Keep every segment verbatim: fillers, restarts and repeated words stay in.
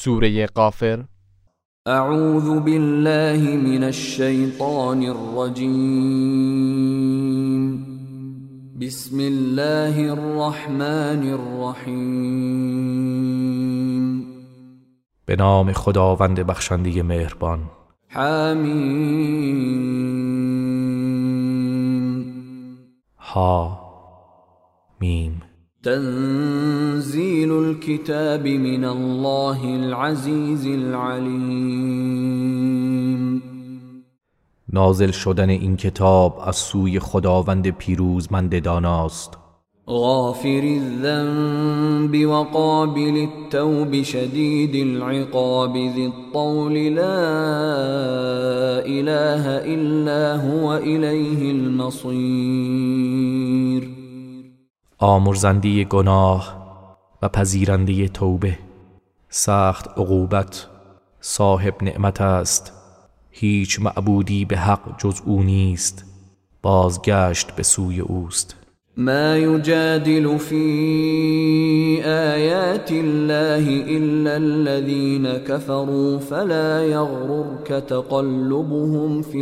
سوره غافر. اعوذ بالله من الشیطان الرجیم. بسم الله الرحمن الرحیم. به نام خداوند بخشنده مهربان. حمیم. ها میم. تنزیل الكتاب من الله العزیز العلیم. نازل شدن این کتاب از سوی خداوند پیروزمند داناست. غافر الذنب وقابل التوب شدید العقاب ذی الطول لا اله الا هو الیه المصیر. آمرزنده گناه و پذیرنده توبه، سخت عقوبت، صاحب نعمت است. هیچ معبودی به حق جز او نیست، بازگشت به سوی اوست. ما یجادل فی آیات الله الا الذین کفروا فلا یغررک تقلبهم فی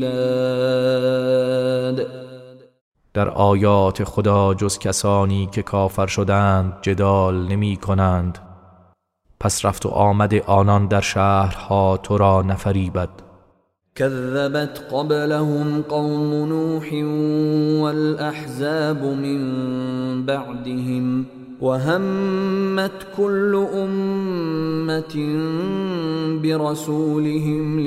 البلاد. در آیات خدا جز کسانی که کافر شدند جدال نمی کنند، پس رفت و آمد آنان در شهرها تو را نفریبد. كذبت قبلهم قوم نوح والأحزاب من بعدهم وهمت كل أمة برسولهم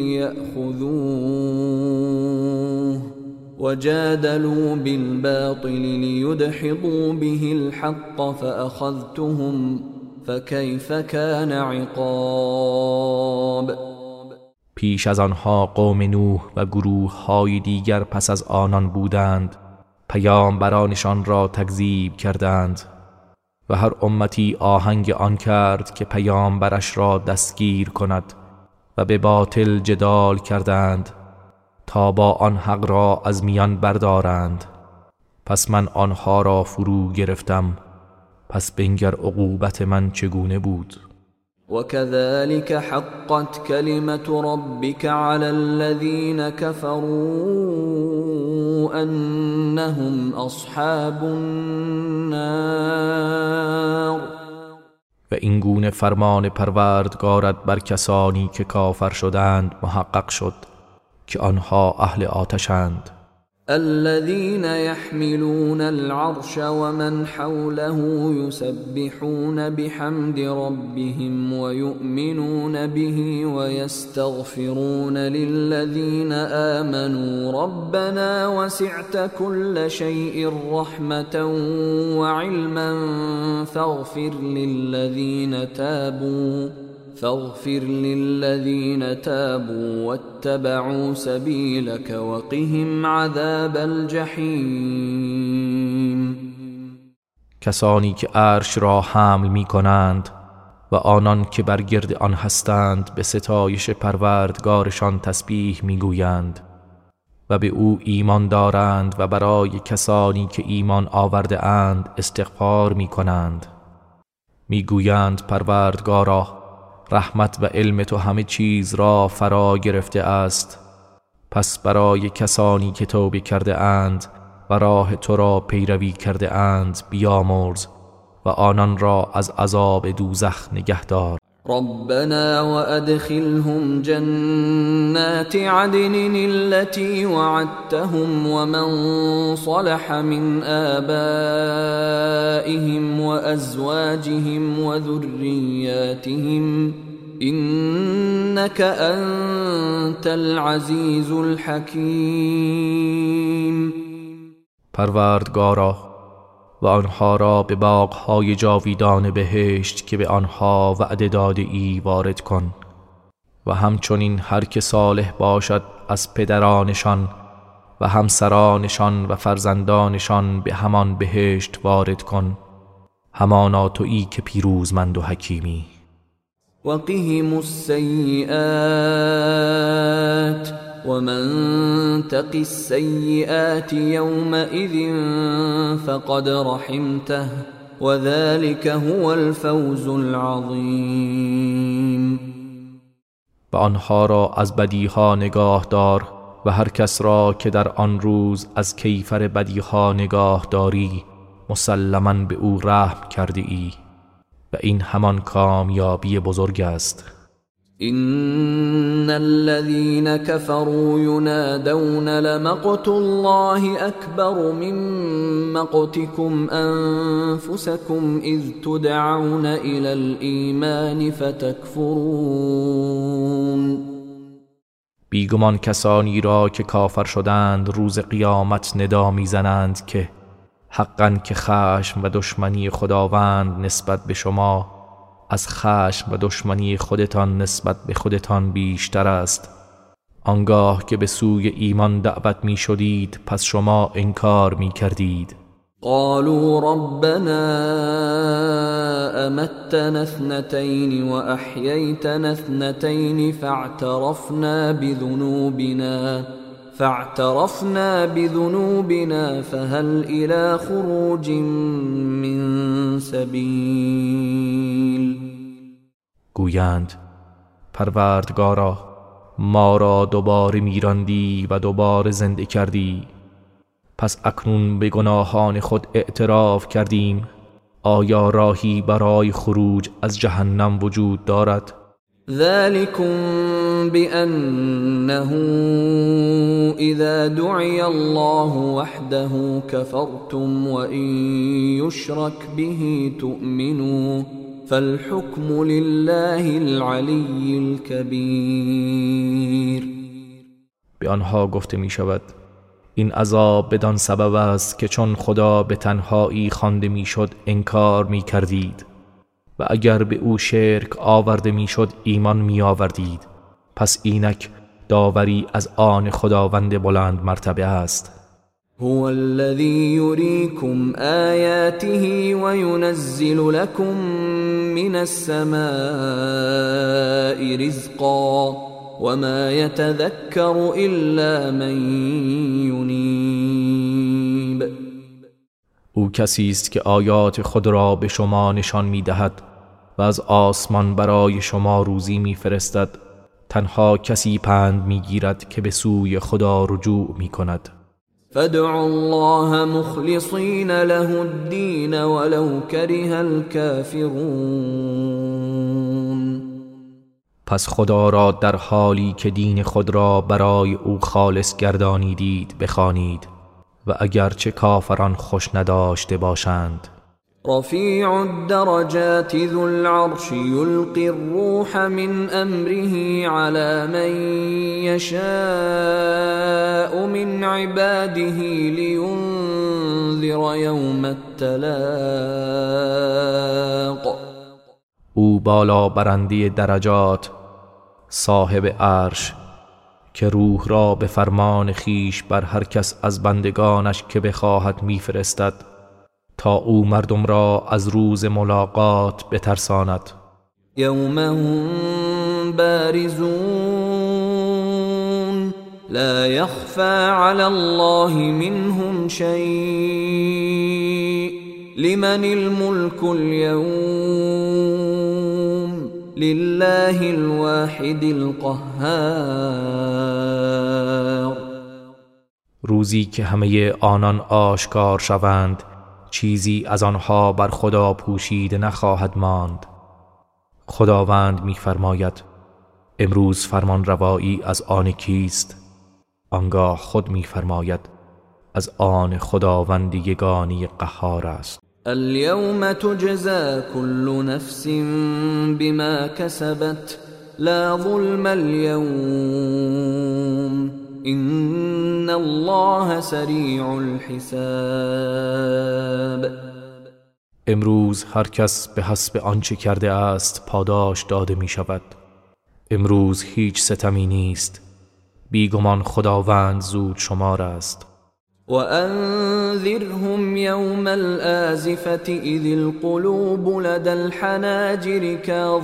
ليأخذوه وجادلوا بالباطل ليدحضوا به الحق فأخذتهم فكيف كان عقاب. پیش از آنها قوم نوح و گروه های دیگر پس از آنان بودند، پیامبرانشان را تکذیب کردند و هر امتی آهنگ آن کرد که پیامبرش را دستگیر کند و به باطل جدال کردند تا با آن حق را از میان بردارند. پس من آنها را فرو گرفتم، پس بنگر عقوبت من چگونه بود. وكذلك حقت كلمة ربك على الذين كفروا أنهم أصحاب النار. و این گونه فرمان پروردگارت بر کسانی که کافر شدند محقق شد که آنها اهل آتشند. الذين يحملون العرش ومن حوله يسبحون بحمد ربهم ويؤمنون به ويستغفرون للذين آمنوا ربنا وسعت كل شيء رحمة وعلما فاغفر للذين تابوا فاغفر للذين تابوا واتبعوا سبيلك وقهم عذاب الجحیم. کسانی که عرش را حمل می کنند و آنان که بر گرد آن هستند به ستایش پروردگارشان تسبیح می گویند و به او ایمان دارند و برای کسانی که ایمان آورده اند استغفار می کنند. می گویند پروردگارا، رحمت و علم تو همه چیز را فرا گرفته است، پس برای کسانی که توبه کرده اند و راه تو را پیروی کرده اند بیامرز و آنان را از عذاب دوزخ نگهدار. ربنا وأدخلهم جنات عدن التي وعدتهم ومن صلح من آبائهم وأزواجهم وذرياتهم إنك أنت العزيز الحكيم. پروردگارا، و آنها را به باغ‌های جاویدان بهشت که به آنها وعده داده ای وارد کن و همچنین هر که صالح باشد از پدرانشان و همسرانشان و فرزندانشان به همان بهشت وارد کن، همانا تویی که پیروزمند و حکیمی. وقهم السیئات ومن تق السیئات یومئذ فقد رحمته وذلك هو الفوز العظیم. و آنها را از بدیها نگاه دار و هر کس را که در آن روز از کیفر بدیها نگاه داری مسلماً به او رحم کرده ای و این همان کامیابی بزرگ است. إن الذين كفروا ينادون لمقت الله أكبر من مقتكم أنفسكم إذ تدعون إلى الإيمان فتكفرون. بیگمان کسانی را که کافر شدند روز قیامت ندا میزنند که حقاً که خشم و دشمنی خداوند نسبت به شما از خشم و دشمنی خودتان نسبت به خودتان بیشتر است. آنگاه که به سوی ایمان دعوت می شدید پس شما انکار می کردید. قالوا ربنا أمتنا اثنتين وأحييتنا اثنتين فاعترفنا بذنوبنا فاعترفنا بذنوبنا فهل إلى خروج من سبيل. گویند پروردگارا ما را دوباره میراندی و دوباره زنده کردی، پس اکنون به گناهان خود اعتراف کردیم، آیا راهی برای خروج از جهنم وجود دارد؟ ذلكم بأنه إذا دعي الله وحده كفرتم وإن يشرك به تؤمنوا فالحكم لله العلي الكبير. به آنها گفته می شود این عذاب بدان سبب است که چون خدا به تنهایی خوانده می شد انکار می کردید و اگر به او شرک آورده می شد ایمان می آوردید، پس اینک داوری از آن خداوند بلند مرتبه است. هو الذي يريكم آياته وينزل لكم من السماء رزقا وما يتذكر إلا من ينيب. او کسی است که آیات خود را به شما نشان می دهد و از آسمان برای شما روزی می فرستد. تنها کسی پند می گیرد که به سوی خدا رجوع می کند. فادعوا الله مخلصین له الدین ولو کره الكافرون. پس خدا را در حالی که دین خود را برای او خالص گردانیدید بخوانید و اگرچه کافران خوش نداشته باشند. رفیع الدرجات ذو العرش یلقی الروح من امره على من یشاء من عباده لینذر یوم التلاق. او بالا برنده درجات صاحب عرش که روح را به فرمان خیش بر هر کس از بندگانش که بخواهد میفرستد تا او مردم را از روز ملاقات بترساند. یوم هم بارزون لا يخفى على الله منهم شيء لمن الملك اليوم لله الواحد القهار. روزی که همه آنان آشکار شوند چیزی از آنها بر خدا پوشیده نخواهد ماند. خداوند می‌فرماید امروز فرمان روایی از آن کیست؟ آنگاه خود می‌فرماید از آن خداوند یگانه قهار است. اليوم تجزى كل نفس بما كسبت لا ظلم اليوم ان الله سریع الحساب. امروز هر کس به حسب آنچه کرده است پاداش داده می شود. امروز هیچ ستمی نیست، بیگمان خداوند زود شمار است. وأنذرهم يوم الآزفة إذ القلوب لدى الحناجر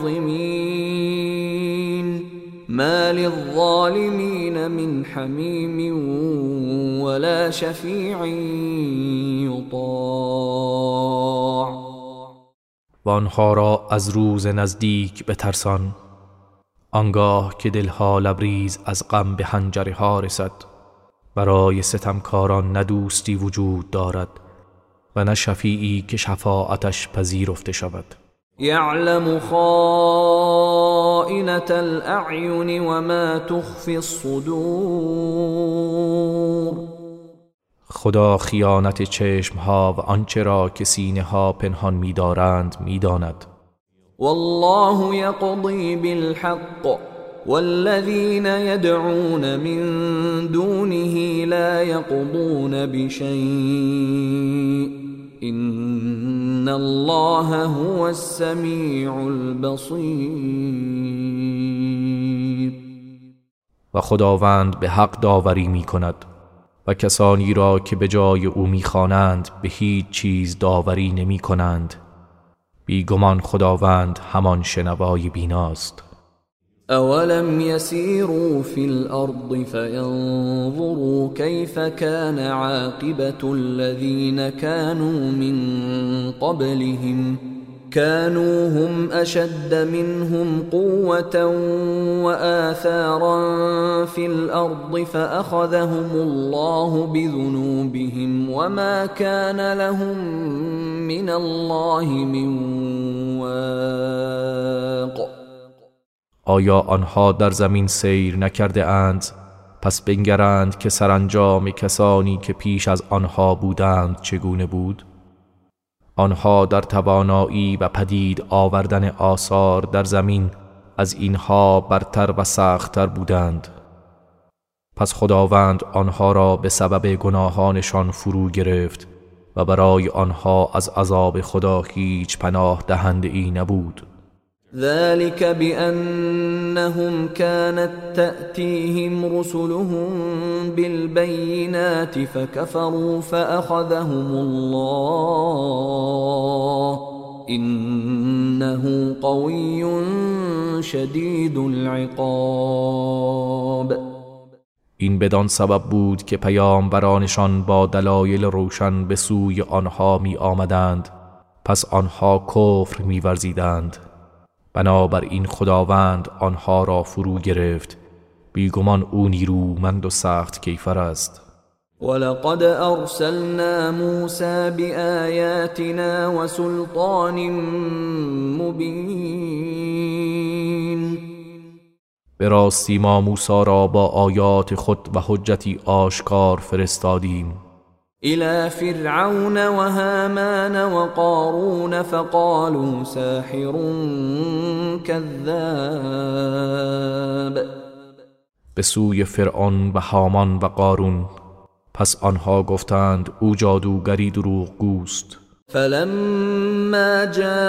كاظمين ما للظالمين من حميم ولا شفيع يطاع. و آنها را از روز نزدیک بترسان. آنگاه که دلها لبریز از غم به حنجره ها رسد. برای ستمکاران نه دوستی وجود دارد و نه شفیعی که شفاعتش پذیرفته شود. یعلم خائنة الاعین و ما تخفی الصدور. خدا خیانت چشمها و آنچه را که سینه ها پنهان می‌دارند می‌داند. والله يقضي بالحق والذين يدعون من دونه لا يقضون بشيء إن الله هو السميع البصير. و خداوند به حق داوری می کند و کسانی را که به جای او می خوانند به هیچ چیز داوری نمی کنند. بیگمان خداوند همان شنوای بیناست. اولم يسيروا في الارض فينظروا كيف كان عاقبة الذين كانوا من قبلهم كانوا هم اشد منهم قوة وآثارا في الارض فاخذهم الله بذنوبهم وما كان لهم من الله من واق. آیا آنها در زمین سیر نکرده اند؟ پس بنگرند که سرانجام کسانی که پیش از آنها بودند چگونه بود؟ آنها در توانایی و پدید آوردن آثار در زمین از اینها برتر و سخت‌تر بودند. پس خداوند آنها را به سبب گناهانشان فرو گرفت و برای آنها از عذاب خدا هیچ پناه دهنده ای نبود. ذلك بأنهم كانت تأتيهم رسلهم بالبينات فكفروا فأخذهم الله إنه قوي شديد العقاب. این بدان سبب بود که پیامبرانشان با دلایل روشن به سوی آنها می آمدند، پس آنها کفر می ورزیدند. بنابراین خداوند آنها را فرو گرفت. بیگمان او نیرومند و سخت کیفر است. ولقد ارسلنا موسى بآياتنا وسلطان مبين. به راستی ما موسی را با آیات خود و حجتی آشکار فرستادیم. إلى فرعون وهامان وقارون فقالوا ساحر كذاب. به سوی فرعون و هامان و قارون، پس آنها گفتند او جادوگری دروغگوست. فلما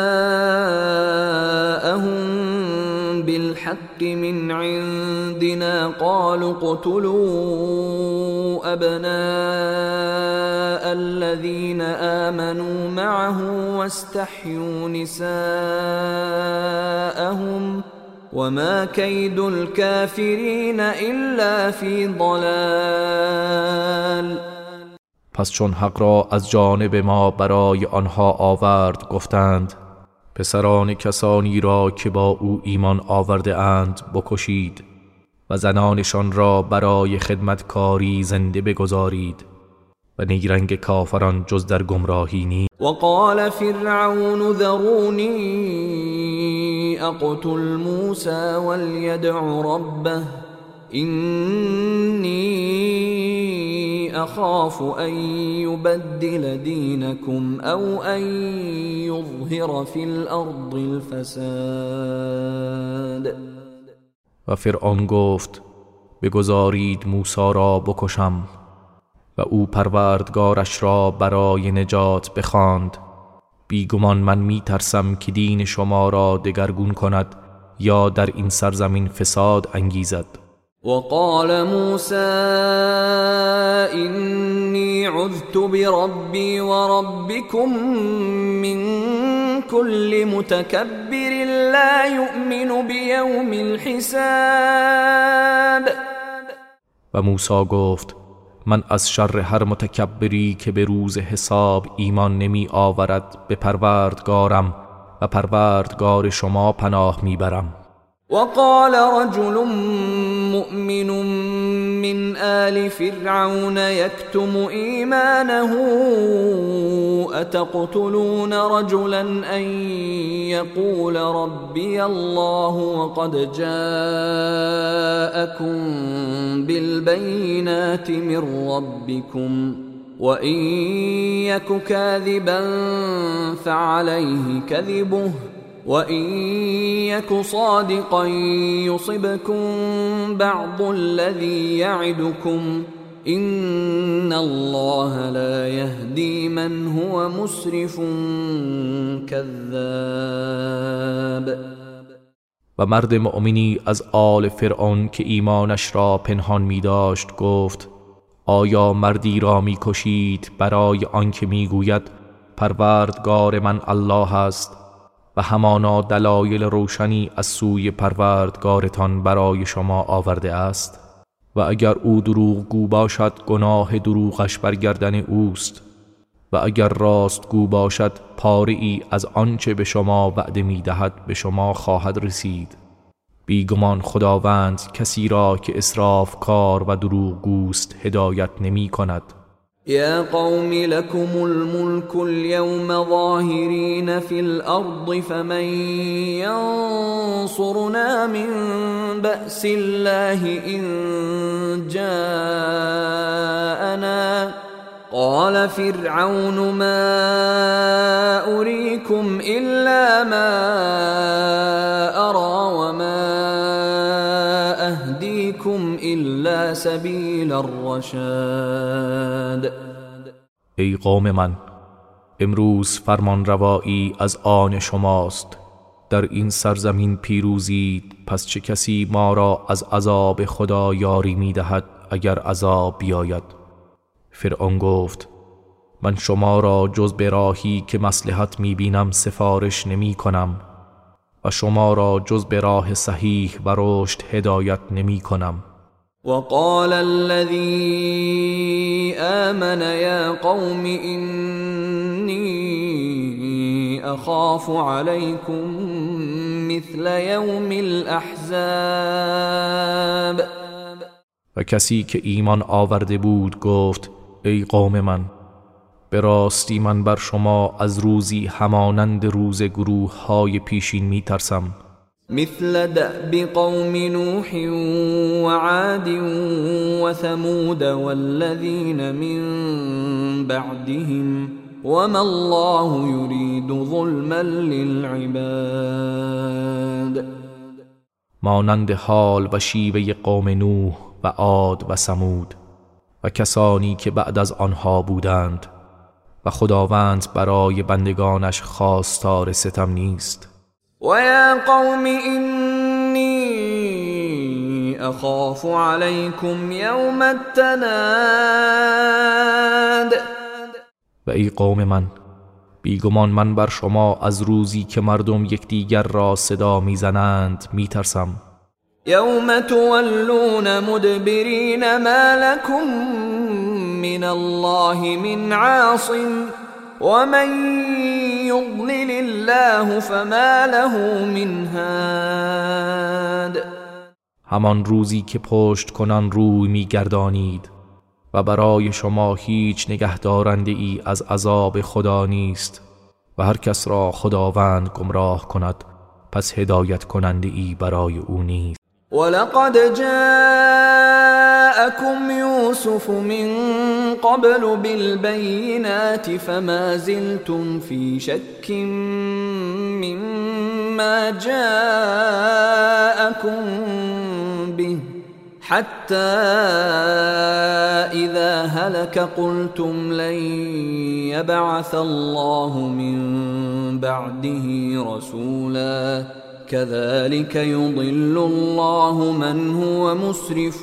جاءهم بالحق من عندنا قالوا اقتلوا أبناء الذين آمنوا معه واستحيوا نساءهم وما كيد الكافرين إلا في ضلال. پس چون حق را از جانب ما برای آنها آورد گفتند پسران کسانی را که با او ایمان آورده اند بکشید و زنانشان را برای خدمتکاری زنده بگذارید و نیرنگ کافران جز در گمراهی نیست. وقال فرعون ذروني اقتل موسى وليدع ربه إني أخاف أن يبدل دينكم أو أن يظهر في الأرض الفساد. و فرعون گفت بگذارید موسی را بکشم و او پروردگارش را برای نجات بخواند. بیگمان من می ترسم که دین شما را دگرگون کند یا در این سرزمین فساد انگیزد. وقال موسى إني عذت بربي وربكم من كل متكبر لا يؤمن بيوم الحساب. و موسی گفت من از شر هر متکبری که به روز حساب ایمان نمی آورد به پروردگارم و پروردگار شما پناه می برم. وقال رجل مؤمن من آل فرعون يكتم إيمانه أتقتلون رجلا أن يقول ربي الله وقد جاءكم بالبينات من ربكم وإن يك كاذبا فعليه كذبه وَإِن يَكُ صَادِقًا يُصِبْكُم بَعْضُ الَّذِي يَعِدُكُمْ إِنَّ اللَّهَ لَا يَهْدِي مَنْ هُوَ مُسْرِفٌ كَذَّابٌ. و مرد مؤمنی از آل فرعون که ایمانش را پنهان می داشت گفت: آیا مردی را می کشید برای آنکه می گوید پروردگار من الله است و همانا دلایل روشنی از سوی پروردگارتان برای شما آورده است؟ و اگر او دروغگو باشد گناه دروغش بر گردن اوست و اگر راستگو باشد پاره‌ای از آنچه به شما وعده می‌دهد به شما خواهد رسید. بیگمان خداوند کسی را که اسرافکار و دروغگوست هدایت نمی کند. يا قوم لكم الملك اليوم ظاهرين في الأرض فمن ينصرنا من بأس الله إن جاءنا قال فرعون ما أريكم إلا ما أرى وما أهديكم إلا سبيل الرشاد. ای قوم من، امروز فرمان روایی از آن شماست. در این سرزمین پیروزید، پس چه کسی ما را از عذاب خدا یاری می دهد اگر عذاب بیاید؟ فرعون گفت: من شما را جز به راهی که مصلحت می بینم سفارش نمی کنم و شما را جز به راه صحیح و رشد هدایت نمی کنم. وقال الذي آمن يا قوم إني أخاف عليكم مثل يوم الأحزاب. و کسی که ایمان آورده بود گفت: ای قوم من، به راستی من بر شما از روزی همانند روز گروه های پیشین می ترسم. مثل دأب قوم نوح وعاد وثمود والذين من بعدهم وما الله يريد ظلما للعباد. مانند حال و شیوه قوم نوح و عاد و ثمود و کسانی که بعد از آنها بودند و خداوند برای بندگانش خواستار ستم نیست. وَيَا قَوْمِ إِنِّي أَخَافُ عَلَيْكُمْ يَوْمَ التَّنَادِ. و ای قوم من، بیگمان من بر شما از روزی که مردم یکدیگر را صدا میزنند میترسم. يَوْمَ تُوَلُّونَ مُدْبِرِينَ مَا لَكُمْ مِنَ اللَّهِ مِنْ عَاصِمٍ وَمَنْ يُضْلِلِ اللَّهُ فَمَا لَهُ مِنْ هَادٍ. همان روزی که پشت کنان روی میگردانید و برای شما هیچ نگهدارنده ای از عذاب خدا نیست و هر کس را خداوند گمراه کند پس هدایت کننده ای برای او نیست. وَلَقَدْ جَاءَكُمْ يُوسُفُ مِنْ قَبْلُ بِالْبَيِّنَاتِ فَمَا زِلْتُمْ فِي شَكٍّ مِّمَّا جَاءَكُمْ بِهِ حَتَّى إِذَا هَلَكَ قُلْتُمْ لَنْ يَبْعَثَ اللَّهُ مِنْ بَعْدِهِ رَسُولًا كذلك يضل الله من هو مسرف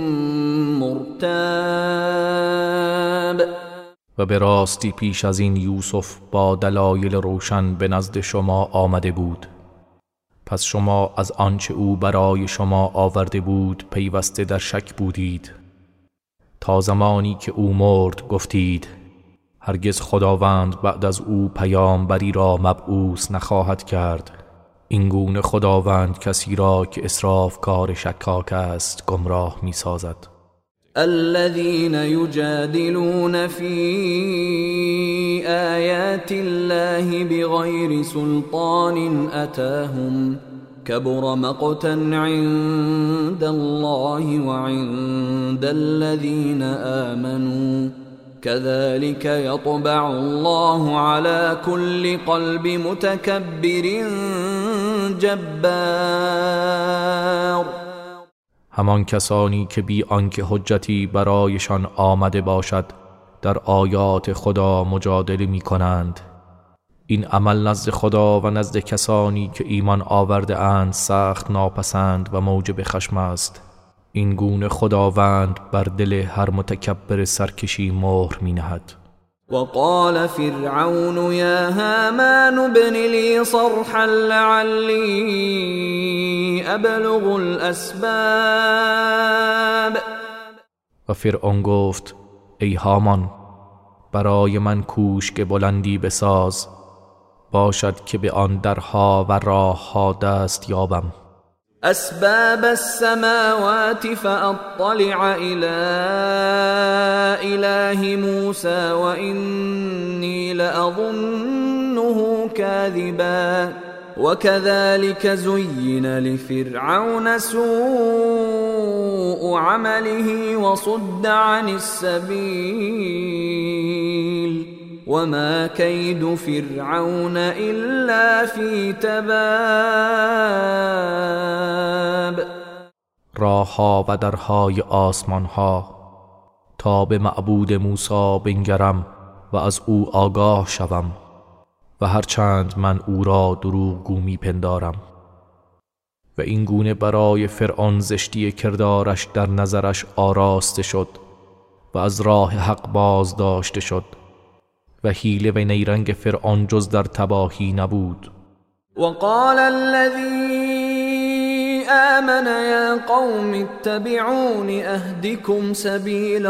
مرتاب. و به راستی پیش از این یوسف با دلایل روشن به نزد شما آمده بود، پس شما از آنچه او برای شما آورده بود پیوسته در شک بودید تا زمانی که او مرد گفتید هرگز خداوند بعد از او پیامبری را مبعوث نخواهد کرد این گونه خداوند کسی را که اسرافکار شکاک است گمراه می سازد. الذين يجادلون في آيات الله بغير سلطان أتاهم كبر مقتا عند الله وعند الذين آمنوا كذلك يطبع الله على كل قلب متكبر جبار. همان کسانی که بی آنکه حجتی برایشان آمده باشد در آیات خدا مجادله می کنند. این عمل نزد خدا و نزد کسانی که ایمان آورده اند سخت ناپسند و موجب خشم است. این گونه خداوند بر دل هر متکبر سرکشی مهر می نهد. وقال فرعون يا هامان ابن لي صرحا لعلي أبلغ الأسباب. و فرعون گفت ای هامان برای من کوشک بلندی بساز باشد که به آن درها و راهها دست یابم. أسباب السماوات فأطلع إلى إله موسى وإني لأظنه كاذبا وكذلك زين لفرعون سوء عمله وصد عن السبيل وما كيد فرعون إلا في تباب. راهها و درهای آسمانها تا به معبود موسی بنگرم و از او آگاه شوم و هرچند من او را دروغگو می پندارم. و این گونه برای فرعون زشتی کردارش در نظرش آراسته شد و از راه حق باز داشته شد و حیله و نیرنگ فرعون جز در تباهی نبود. وقال الذي آمن يا قوم اتبعون اهدكم سبيل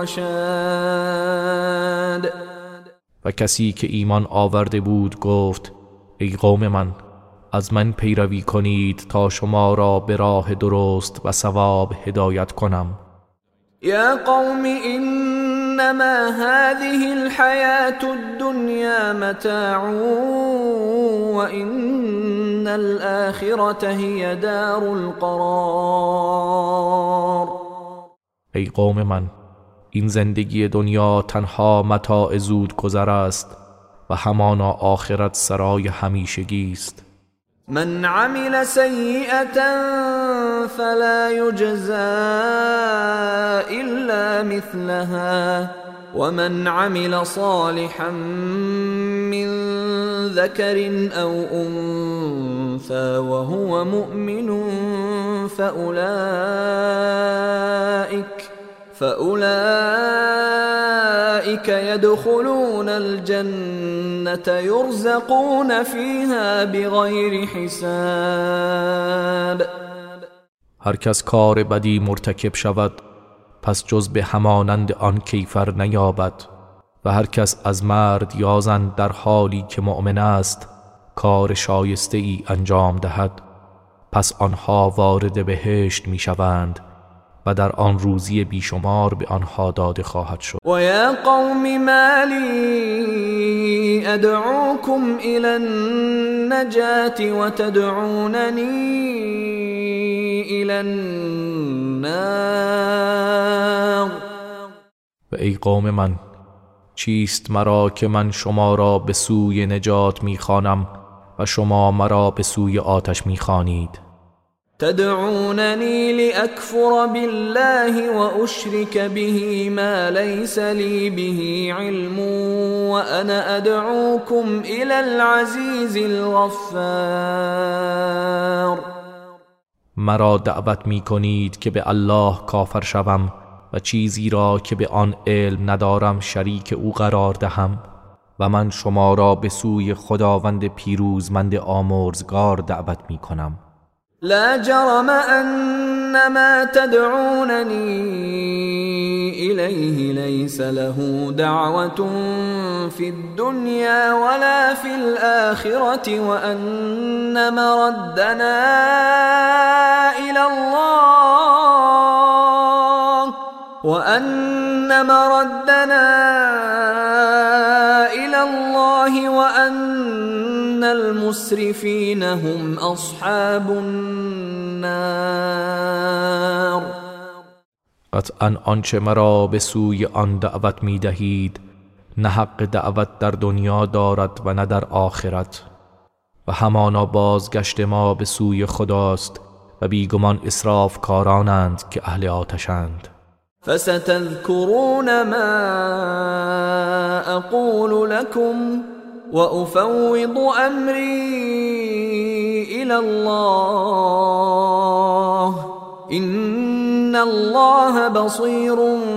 الرشاد. و کسی که ایمان آورده بود گفت ای قوم من از من پیروی کنید تا شما را به راه درست و صواب هدایت کنم. يا قوم إنما هذه الحياة الدنيا متاع وإن الآخرة هي دار القرار. ای قوم من این زندگی دنیا تنها متاع زود گذر است و همانا آخرت سرای همیشگی است. من عمل سيئة فلا يجزى إلا مثلها ومن عمل صالحا من ذكر أو أنثى وهو مؤمن فأولئك فأولئك يدخلون الجنة يرزقون فيها بغير حساب. هر کس کار بدی مرتکب شود پس جز به همانند آن کیفر نیابد و هر کس از مرد یا زن در حالی که مؤمن است کار شایسته ای انجام دهد پس آنها وارد بهشت می شوند و در آن روزی بیشمار به آنها داده خواهد شد. و یا قوم ما لی ادعوکم الی النجات و تدعوننی الی النار. و ای قوم من چیست مرا که من شما را به سوی نجات میخوانم و شما مرا به سوی آتش میخوانید. تدعونني لأكفر بالله وأشرك به ما ليس لي به علم وأنا أدعوكم إلى العزيز الغفار. مرا دعوت می کنید که به الله کافر شوم و چیزی را که به آن علم ندارم شریک او قرار دهم و من شما را به سوی خداوند پیروزمند آمرزگار دعوت می کنم. لا جرم أن ما تدعونني إليه ليس له دعوة في الدنيا ولا في الآخرة وأن مردنا إلى الله وأن مردنا إلى الله وأن المسرفين هم أصحاب النار. قطعا آنچه مرا به سوی آن دعوت می دهید نه حق دعوت در دنیا دارد و نه در آخرت و همانا بازگشت ما به سوی خداست و بیگمان اسراف کارانند که اهل آتشند. فستذكرون ما أقول لكم وأفوض أمري إلى الله إن الله بصير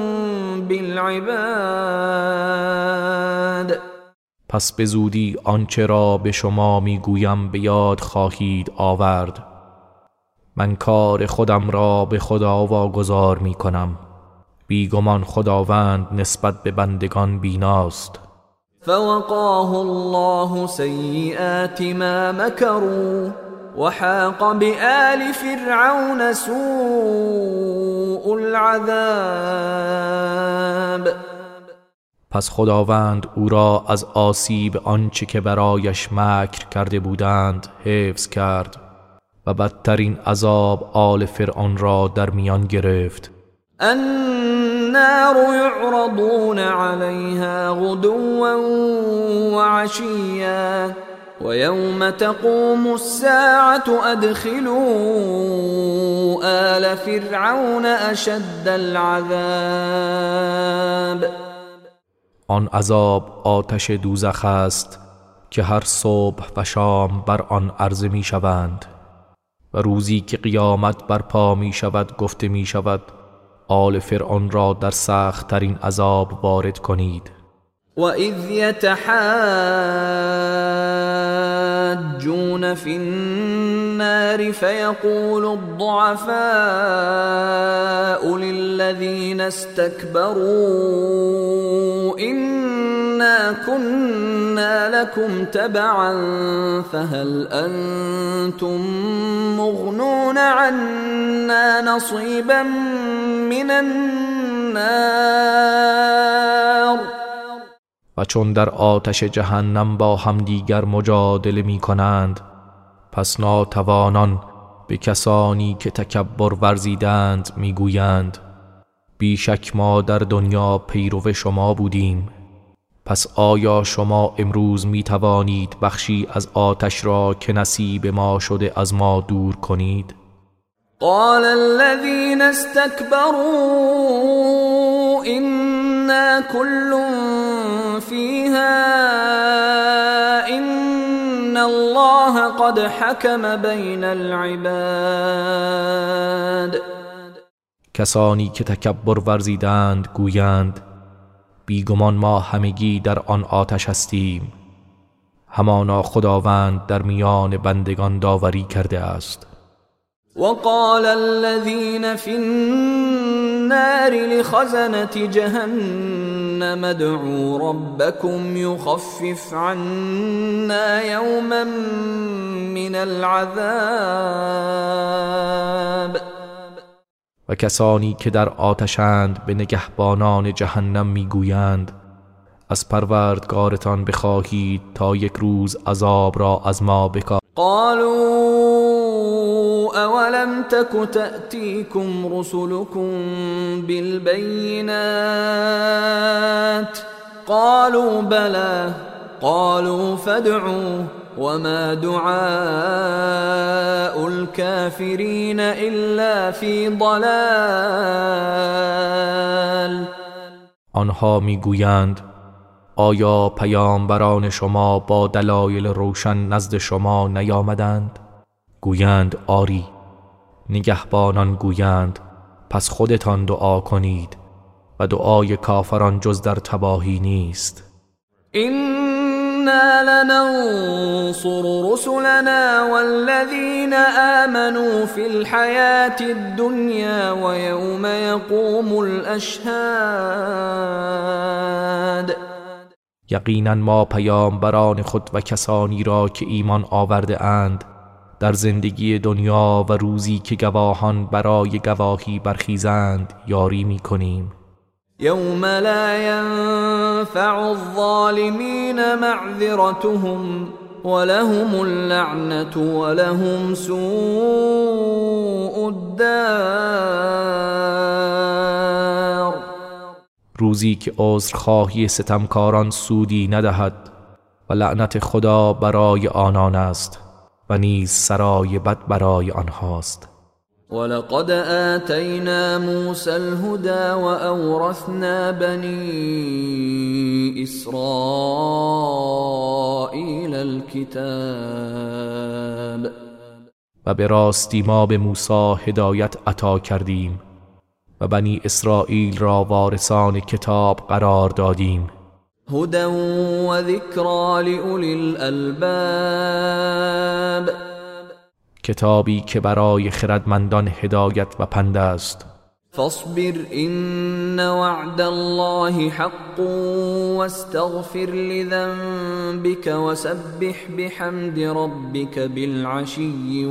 بالعباد. پس به زودی آنچه را به شما میگویم به یاد خواهید آورد. من کار خودم را به خدا واگذار می کنم. بیگمان خداوند نسبت به بندگان بیناست. فوقاه الله سیئات ما مکروا وحاق بآل فرعون سوء العذاب. پس خداوند او را از آسیب آنچه که برایش مکر کرده بودند حفظ کرد و بدترین عذاب آل فرعون را در میان گرفت. النار يعرضون عليها غدوا وعشيا ويوم تقوم الساعة أدخلوا آل فرعون أشد العذاب. آن عذاب آتش دوزخ است که هر صبح و شام بر آن عرضه می شوند و روزی که قیامت برپا می شود گفته می شود آل فرعون را در سخت ترین عذاب وارد کنید. وَإِذْ يَتَحَاجُّونَ فِي النَّارِ فَيَقُولُ الضُّعَفَاءُ لِلَّذِينَ اسْتَكْبَرُوا إِنَّا كُنَّا لَكُمْ تَبَعًا فَهَلْ أَنْتُمْ مُغْنُونَ عَنَّا نَصِيبًا مِنَ النَّارِ. و چون در آتش جهنم با همدیگر مجادله می کنند پس ناتوانان به کسانی که تکبر ورزیدند می گویند بیشک ما در دنیا پیرو شما بودیم، پس آیا شما امروز می توانید بخشی از آتش را که نصیب ما شده از ما دور کنید؟ قال الذين استكبروا إنا كل فيها إن الله قد حكم بين العباد. کسانی که تکبر ورزیدند گویند بیگمان ما همگی در آن آتش هستیم، همانا خداوند در میان بندگان داوری کرده است. وقال الذين في النار لخزنة جهنم ادعوا ربكم يخفف عنا يوما من العذاب. و کسانی که در آتشند به نگهبانان جهنم میگویند از پروردگارتان بخواهید تا یک روز عذاب را از ما بکاهد. قالوا أولم تك تأتيكم رسلكم بالبينات قالوا بلى قالوا فادعوا وما دعاء الكافرين إلا في ضلال. آنها میگویند آیا پیامبران شما با دلایل روشن نزد شما نیامدند؟ گویند آری. نگهبانان گویند پس خودتان دعا کنید و دعای کافران جز در تباهی نیست. إن إنا لننصر رسلنا والذين آمنوا في الحياة الدنيا ويوم يقوم الأشهاد. یقینا ما پیامبران خود و کسانی را که ایمان آورده اند در زندگی دنیا و روزی که گواهان برای گواهی برخیزند یاری می کنیم. یوم لا ينفع الظالمین معذرتهم ولهم اللعنة ولهم سوء الدار. روزی که عذرخواهی ستمکاران سودی ندهد و لعنت خدا برای آنان است و نیز سرای بد برای آنهاست. ولقد آتینا موسى الهدى وأورثنا بني إسرائيل الكتاب. و به راستی ما به موسی هدایت عطا کردیم و بنی اسرائیل را وارثان کتاب قرار دادیم. هدى و ذکری لأولی الالباب. کتابی که برای خردمندان هدایت و پند است. فاصبر إن وعد الله حق واستغفر لذنبك وسبح بحمد ربك بالعشي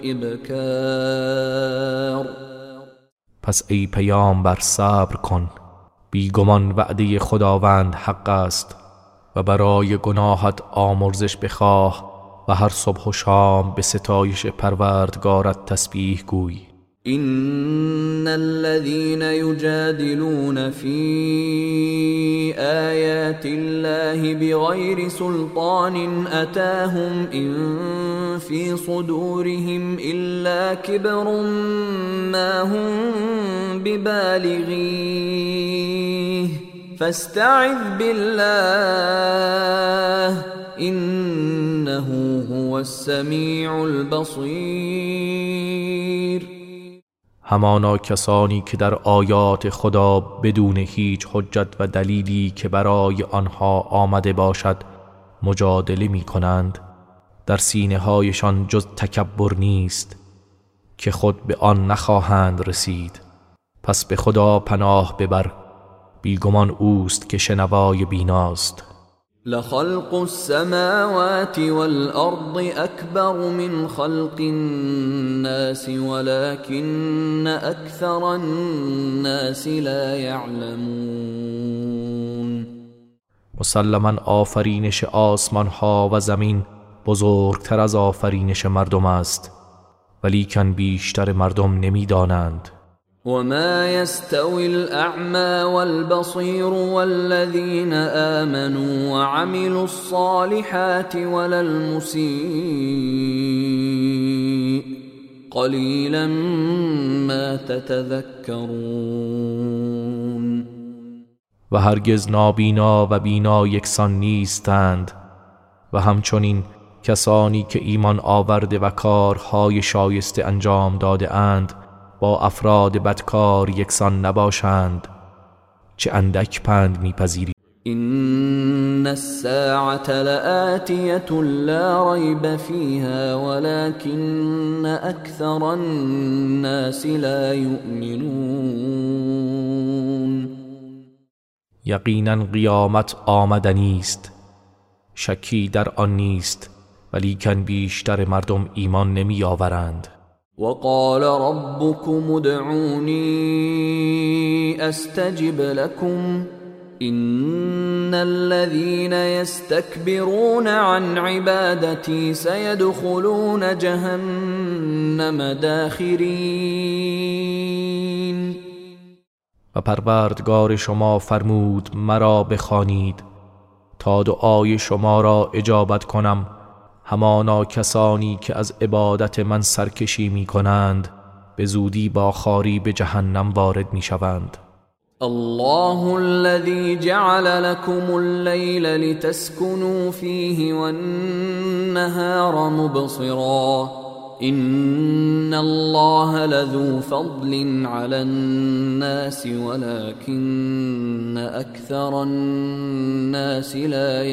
والإبكار. پس ای پیامبر صبر کن، بیگمان وعده خداوند حق است و برای گناهت آمرزش بخواه و هر صبح و شام به ستایش پروردگارت تسبیح گوی. إن الذين يجادلون في آيات الله بغير سلطان أتاهم إن في صدورهم إلا كبر ما هم ببالغيه فاستعذ بالله إنه هو السميع البصير. همانا کسانی که در آیات خدا بدون هیچ حجت و دلیلی که برای آنها آمده باشد مجادله می کنند، در سینه هایشان جز تکبر نیست که خود به آن نخواهند رسید. پس به خدا پناه ببر، بیگمان اوست که شنوای بیناست. لخلق السماوات والأرض أكبر من خلق الناس ولكن أكثر الناس لا يعلمون. مسلماً آفرینش آسمان ها و زمین بزرگتر از آفرینش مردم است، ولیکن بیشتر مردم نمیدانند. وما يستوي الأعمى والبصير والذين آمنوا وعملوا الصالحات ولا المسيء قليلا ما تتذكرون. و هرگز نابینا و بینا یکسان نیستند و همچنین کسانی که ایمان آورده و کارهای شایسته انجام داده اند با افراد بدکار یکسان نباشند. چه اندک پند میپذیری. إن الساعة لآتية لا ريب فيها ولكن أكثر الناس لا يؤمنون. یقینا قیامت آمدنی است، شکی در آن نیست، ولیکن بیشتر مردم ایمان نمی آورند. وقال ربكم ادعوني استجب لكم إن الذين يستكبرون عن عبادتي سيدخلون جهنم داخرين. و پروردگار شما فرمود مرا بخوانید تا دعای شما را اجابت کنم. همانا کسانی که از عبادت من سرکشی می کنند به زودی با خاری به جهنم وارد می شوند. الله الذي جعل لكم الليل لتسكنوا فيه والنهار مبصرا إن الله لذو فضل على الناس ولكن أكثر الناس لا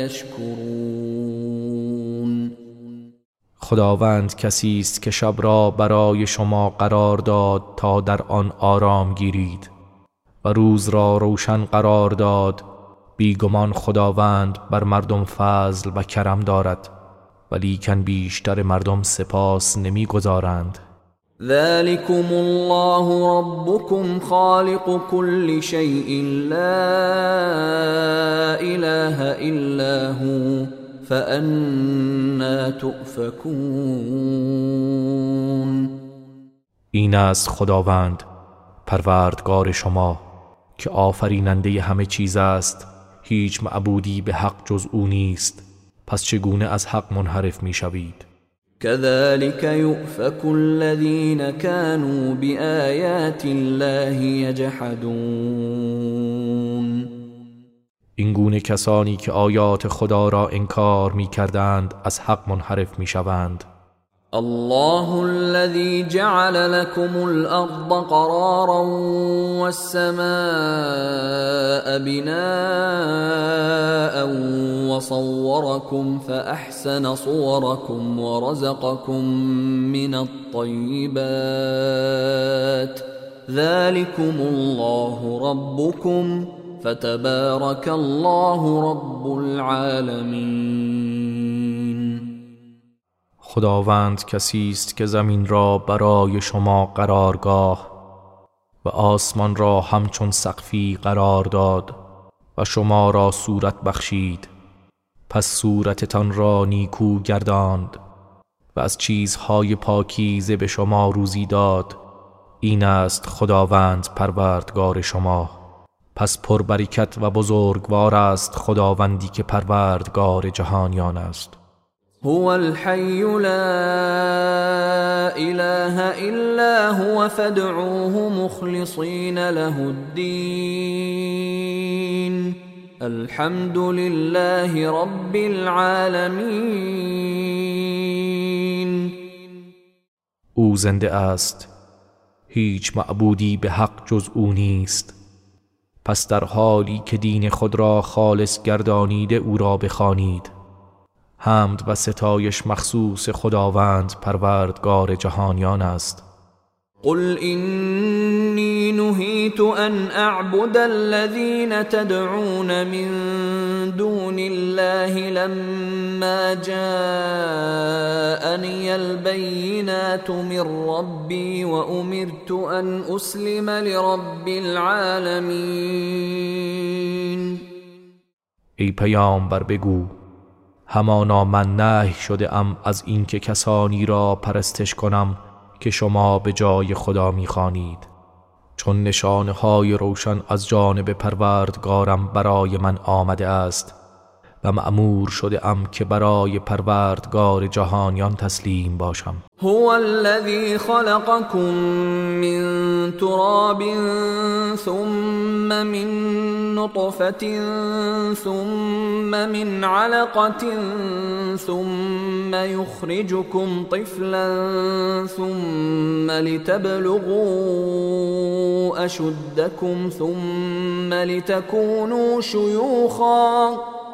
يشكرون. خداوند کسی است که شب را برای شما قرار داد تا در آن آرام گیرید و روز را روشن قرار داد. بیگمان خداوند بر مردم فضل و کرم دارد، ولیکن بیشتر مردم سپاس نمیگذارند. ذلكم الله ربكم خالق كل شيء لا إله إلا هو فأنا تؤفكون. این است خداوند پروردگار شما که آفریننده همه چیز است، هیچ معبودی به حق جز او نیست، پس چگونه از حق منحرف می شوید؟ كذلك يؤفك الذين كانوا بآيات الله يجحدون. این گونه کسانی که آیات خدا را انکار می کردند از حق منحرف می شوند. الله الذي جعل لكم الأرض قرارا والسماء بناء وصوركم فأحسن صوركم ورزقكم من الطيبات ذلكم الله ربكم فتبارك الله رب العالمين. خداوند کسی است که زمین را برای شما قرارگاه و آسمان را همچون سقفی قرار داد و شما را صورت بخشید، پس صورتتان را نیکو گرداند و از چیزهای پاکیزه به شما روزی داد. این است خداوند پروردگار شما، پس پربرکت و بزرگوار است خداوندی که پروردگار جهانیان است. هو الحي لا إله إلا هو فادعوه مخلصين له الدين الحمد لله رب العالمين. او زنده است، هیچ معبودی به حق جز او نیست، پس در حالی که دین خود را خالص گردانیده او را بخوانید. حمد و ستایش مخصوص خداوند پروردگار جهانیان است. قل إني نهيت أن أعبد الذين تدعون من دون الله لما جاءني البينات من ربي وأمرت أن أسلم لرب العالمين. ای پیامبر بگو همانا من نهی شده ام از اینکه کسانی را پرستش کنم که شما به جای خدا می‌خوانید، چون نشانه های روشن از جانب پروردگارم برای من آمده است و مأمور شده ام که برای پروردگار جهانیان تسلیم باشم. هو الذي خلقكم من تراب ثم من نطفة ثم من علقة ثم يخرجكم طفلا ثم لتبلغوا أشدكم ثم لتكونوا شيوخا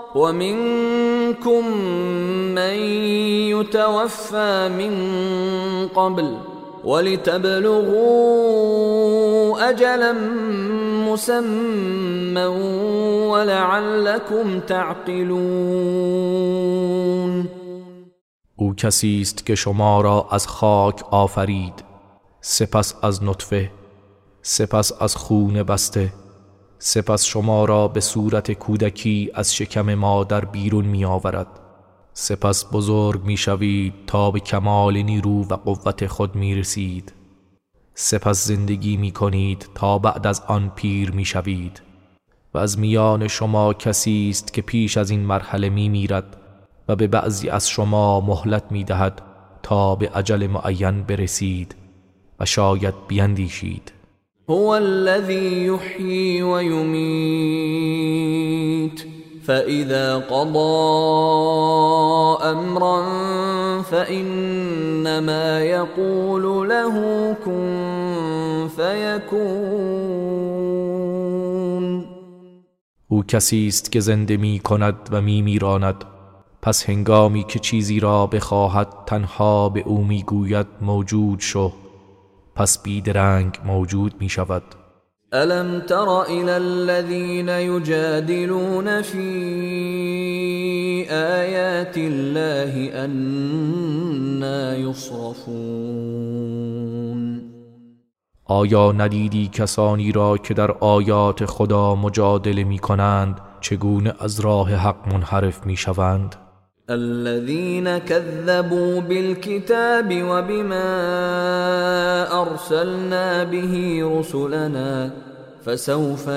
ومنكم من يتوفى من قبل ولتبلغوا أجلا مسمى ولعلكم تعقلون. او کسی است که شما را از خاک آفرید، سپس از نطفه، سپس از خون بسته، سپس شما را به صورت کودکی از شکم مادر بیرون می آورد، سپس بزرگ می شوید تا به کمال نیرو و قوت خود می رسید، سپس زندگی می کنید تا بعد از آن پیر می شوید. و از میان شما کسی است که پیش از این مرحله می میرد و به بعضی از شما مهلت می دهد تا به اجل معین برسید و شاید بیندیشید. هو الذي يحيي ويميت فإذا قضى أمرا فإنما يقول له كن فيكون. او کسی است که زنده می کند و می میراند، پس هنگامی که چیزی را بخواهد تنها به او می گوید موجود شو، پس بیدرنگ موجود می شود. ألم تر إلى الذين يجادلون في آيات الله أنى يصرفون. آیا ندیدی کسانی را که در آیات خدا مجادله می کنند چگونه از راه حق منحرف می شوند؟ الذين كذبوا بالكتاب وبما أرسلنا به رسلنا فسوف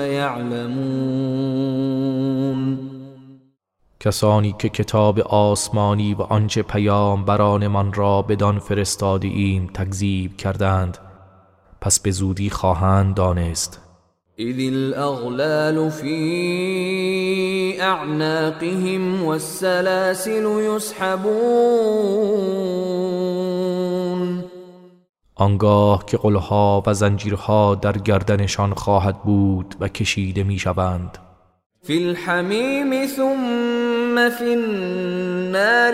يعلمون. کسانی که کتاب آسمانی و آنچه پیامبران من را بدان فرستاده ایم تکذیب کردند، پس به زودی خواهند دانست. إذ الأغلال في أعناقهم والسلاسل يسحبون. آنگاه که قلها و زنجیرها در گردنشان خواهد بود و کشیده می شوند. فی الحمیم ثم فی النار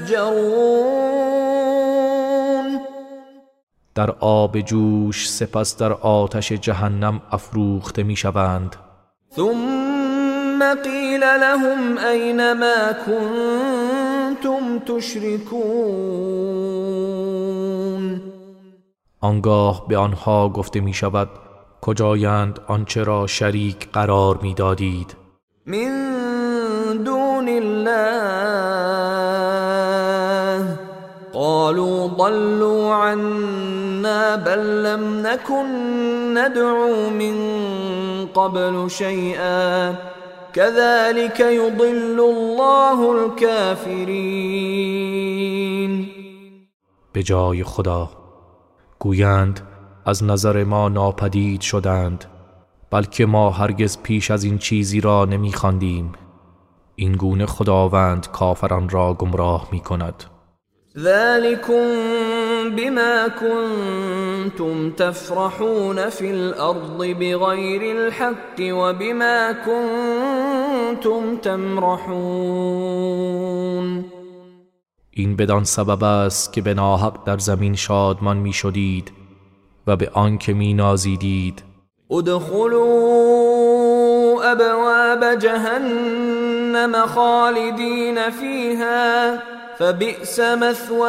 یسجرون. در آب جوش سپس در آتش جهنم افروخته می شوند. ثم قیل لهم این ما کنتم تشركون. آنگاه به آنها گفته می شود کجایند آنچه را شریک قرار می دادید؟ من دون الله. قالوا ضلوا عنا بل لم نكن ندعو من قبل شيئا كذلك يضل الله الكافرين. به جای خدا گویند از نظر ما ناپدید شدند، بلکه ما هرگز پیش از این چیزی را نمی خواندیم. این گونه خداوند کافران را گمراه می کند. ذلكم بما كنتم تفرحون في الأرض بغير الحق وبما كنتم تمرحون. این بدان سبب است که به ناحق در زمین شادمان می شدید و به آن که می نازیدید. ادخلوا ابواب جهنم خالدین فیها فبئس مثوى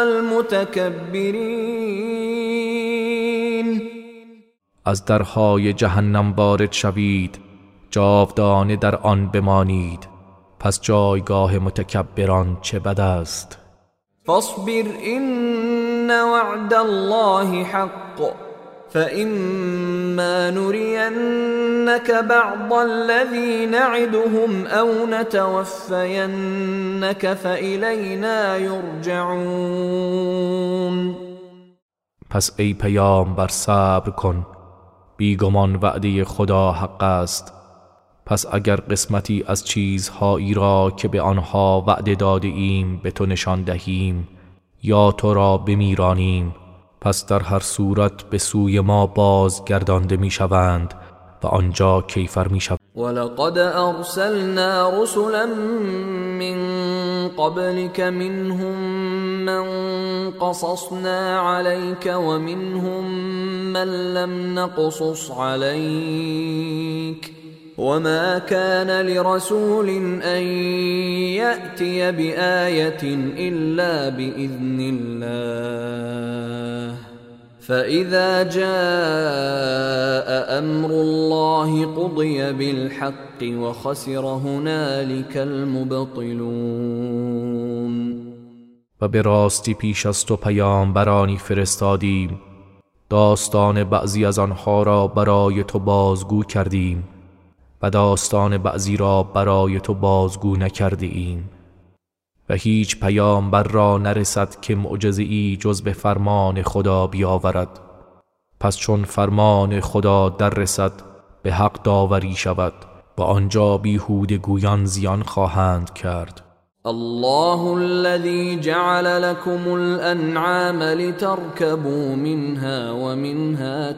المتکبرین. از درهای جهنم وارد شوید، جاودانه در آن بمانید، پس جایگاه متکبران چه بد است. فاصبر إن وعد الله حق فإما نرينك بعض الذي نعدهم أو نتوفينك فإلينا يرجعون. پس ای پیامبر صبر کن، بیگمان وعده خدا حق است. پس اگر قسمتی از چیزهایی را که به آنها وعده داده ایم به تو نشان دهیم یا تو را بمیرانیم، پس در هر صورت به سوی ما باز گردانده می شوند و آنجا کیفر می شوند. ولقد ارسلنا رسلا من قبلك منهم من قصصنا عليك ومنهم من لم نقصص عليك وما كان لرسول أن يأتي بآية إلا بإذن الله فإذا جاء أمر الله قضي بالحق وخسر هنالك المبطلون. و به راستی پیش از تو پیامبرانی فرستادیم، داستان بعضی از آنها را برای تو بازگو کردیم و داستان بعضی را برای تو بازگو نکرده ایم و هیچ پیامبر را نرسد که معجزه‌ای جز به فرمان خدا بیاورد. پس چون فرمان خدا در رسد به حق داوری شود و آنجا بیهوده گویان زیان خواهند کرد. الله الذي جعل لكم الأنعام لتركبوا منها ومنها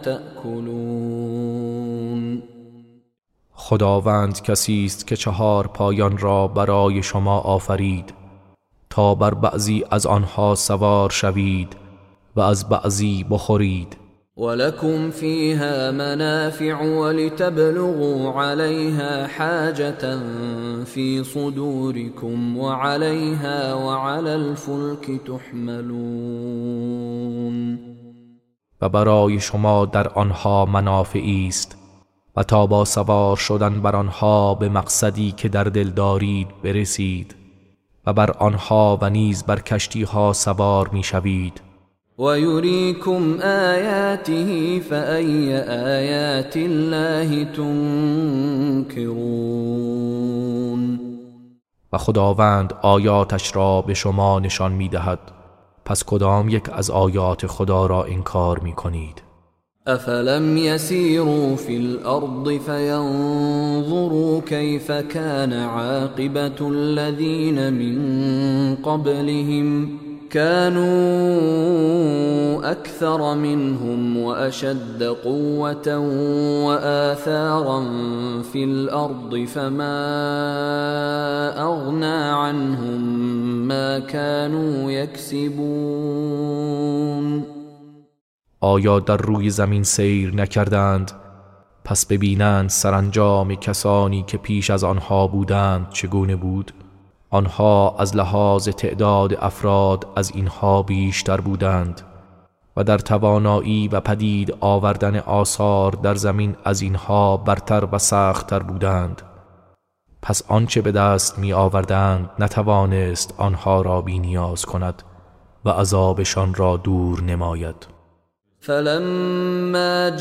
تأكلون. خداوند کسی است که چهار پایان را برای شما آفرید تا بر بعضی از آنها سوار شوید و از بعضی بخورید. ولكم فيها منافع ولتبلغوا عليها حاجة في صدوركم وعليها وعلى الفلك تحملون. و برای شما در آنها منافعی است و تا با سوار شدن بر آنها به مقصدی که در دل دارید برسید و بر آنها و نیز بر کشتی ها سوار می شوید. وَيُرِيكُمْ آيَاتِهِ فَأَيَّ آيَاتِ اللَّهِ تُنْكِرُونَ. و خداوند آیاتش را به شما نشان می دهد، پس کدام یک از آیات خدا را انکار می کنید؟ أَفَلَمْ يَسِيرُوا فِي الْأَرْضِ فَيَنْظُرُوا كَيْفَ كَانَ عَاقِبَةُ الَّذِينَ مِنْ قَبْلِهِمْ كانوا أكثر منهم وأشد قوة وآثارا في الأرض فما أغنى عنهم ما كانوا يكسبون. آیا در روی زمین سیر نکردند پس ببینند سرانجام کسانی که پیش از آنها بودند چگونه بود؟ آنها از لحاظ تعداد افراد از اینها بیشتر بودند و در توانایی و پدید آوردن آثار در زمین از اینها برتر و سخت‌تر بودند. پس آنچه به دست می آوردند نتوانست آنها را بی نیاز کند و عذابشان را دور نماید. فلما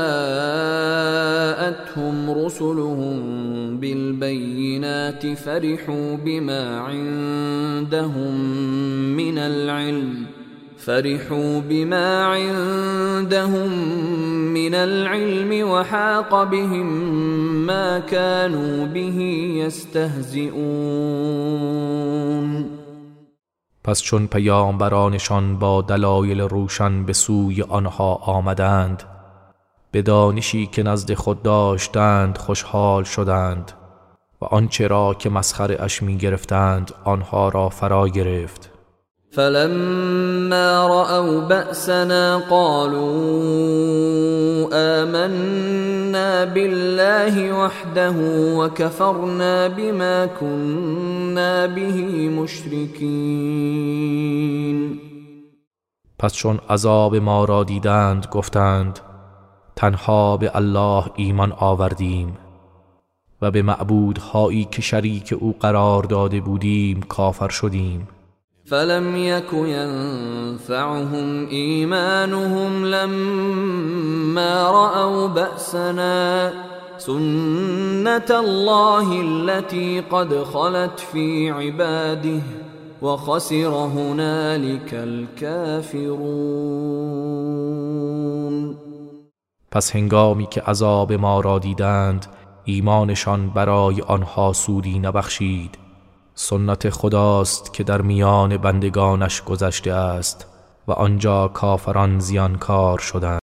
جاءتهم رسلهم بالبينات فرحوا بما عندهم من العلم فرحوا بما عندهم من العلم وحاق بهم ما كانوا به يستهزئون. پس چون پیامبرانشان با دلایل روشن به سوی آنها آمدند به دانشی که نزد خود داشتند خوشحال شدند و آنچه را که مسخره اش می گرفتند آنها را فرا گرفت. فلما رأوا بأسنا قالوا آمنا بالله وحده وكفرنا بما كنا به مشركين. پس چون عذاب ما را دیدند گفتند تنها به الله ایمان آوردیم و به معبودهایی که شریک او قرار داده بودیم کافر شدیم. فلم يك ينفعهم إيمانهم لما رأوا بأسنا سنة الله التي قد خلت في عباده وخسر هنالك الكافرون. پس هنگامی که عذاب ما را دیدند ایمانشان برای آنها سودی نبخشید. سنت خداست که در میان بندگانش گذشته است و آنجا کافران زیانکار شدند.